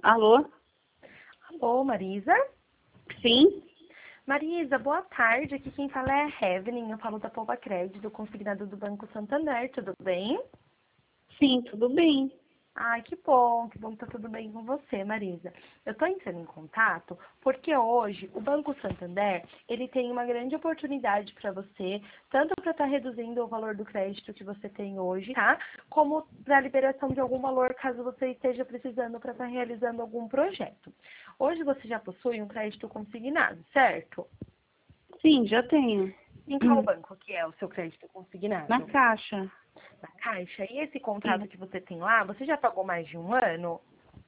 Alô? Alô, Marisa? Sim? Marisa, boa tarde. Aqui quem fala é a Evelyn. Eu falo da Poupa Crédito, consignado do Banco Santander. Tudo bem? Sim, tudo bem. Ai, que bom que tá tudo bem com você, Marisa. Eu tô entrando em contato porque hoje o Banco Santander, ele tem uma grande oportunidade para você, tanto para estar reduzindo o valor do crédito que você tem hoje, tá? Como para a liberação de algum valor caso você esteja precisando para estar realizando algum projeto. Hoje você já possui um crédito consignado, certo? Sim, já tenho. Em qual banco que é o seu crédito consignado? Na Caixa. Na Caixa. E esse Sim. contrato que você tem lá, você já pagou mais de um ano?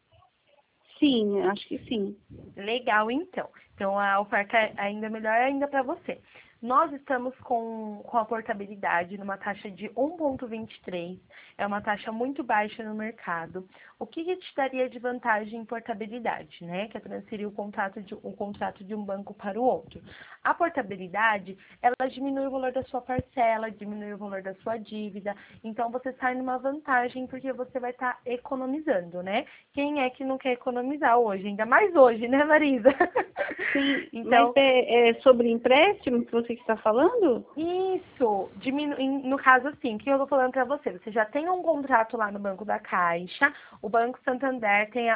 Sim, acho que sim. Legal, então. Então, a oferta é ainda melhor ainda para você. Nós estamos com a portabilidade numa taxa de 1,23. É uma taxa muito baixa no mercado. O que te daria de vantagem em portabilidade, né? Que é transferir o contrato de um banco para o outro. A portabilidade, ela diminui o valor da sua parcela, diminui o valor da sua dívida. Então, você sai numa vantagem porque você vai estar economizando, né? Quem é que não quer economizar hoje? Ainda mais hoje, né, Marisa? Sim, mas Então, é sobre empréstimo que você está falando? isso, no caso assim, o que eu tô falando para você? Você já tem um contrato lá no Banco da Caixa, o Banco Santander tem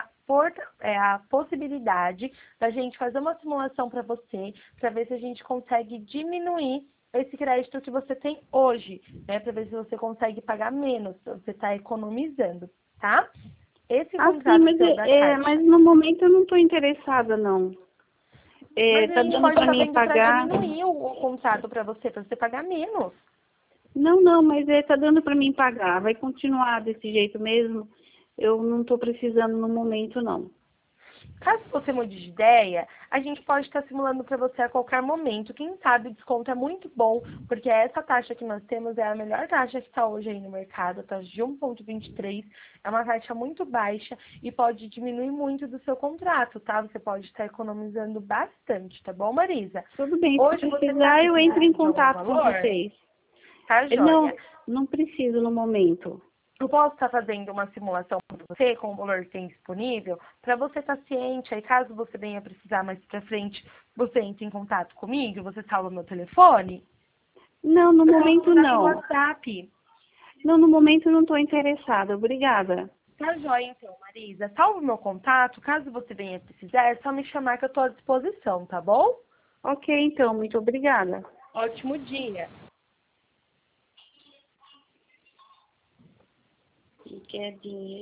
a possibilidade da gente fazer uma simulação para você, para ver se a gente consegue diminuir esse crédito que você tem hoje, né? Para ver se você consegue pagar menos, se você está economizando, tá? Esse Ah, sim, contrato seu da mas Caixa. no momento eu não estou interessada, não. Mas a Tá gente dando pode para estar mim vendo para pagar? diminuir o contrato para você pagar menos. Não, não, mas tá dando para mim pagar. Vai continuar desse jeito mesmo. Eu não estou precisando no momento, não. Caso você mude de ideia, a gente pode estar simulando para você a qualquer momento. Quem sabe o desconto é muito bom, porque essa taxa que nós temos é a melhor taxa que está hoje aí no mercado, a taxa de 1,23. É uma taxa muito baixa e pode diminuir muito do seu contrato, tá? Você pode estar economizando bastante, tá bom, Marisa? Tudo bem, se Hoje você está precisar eu entro em precisando de algum contato com valor? vocês. Tá, Não, joia? não preciso no momento. Eu posso estar fazendo uma simulação para você com o valor que tem disponível, para você estar ciente, aí caso você venha precisar mais para frente, você entre em contato comigo, você salva meu telefone, Não, no eu posso momento mandar pelo não. WhatsApp. Não, no momento eu não estou interessada. Obrigada. Tá joia então, Marisa. Salva o meu contato, caso você venha precisar, é só me chamar que eu estou à disposição, tá bom? Ok, então, muito obrigada. Ótimo dia. Quer dinheiro?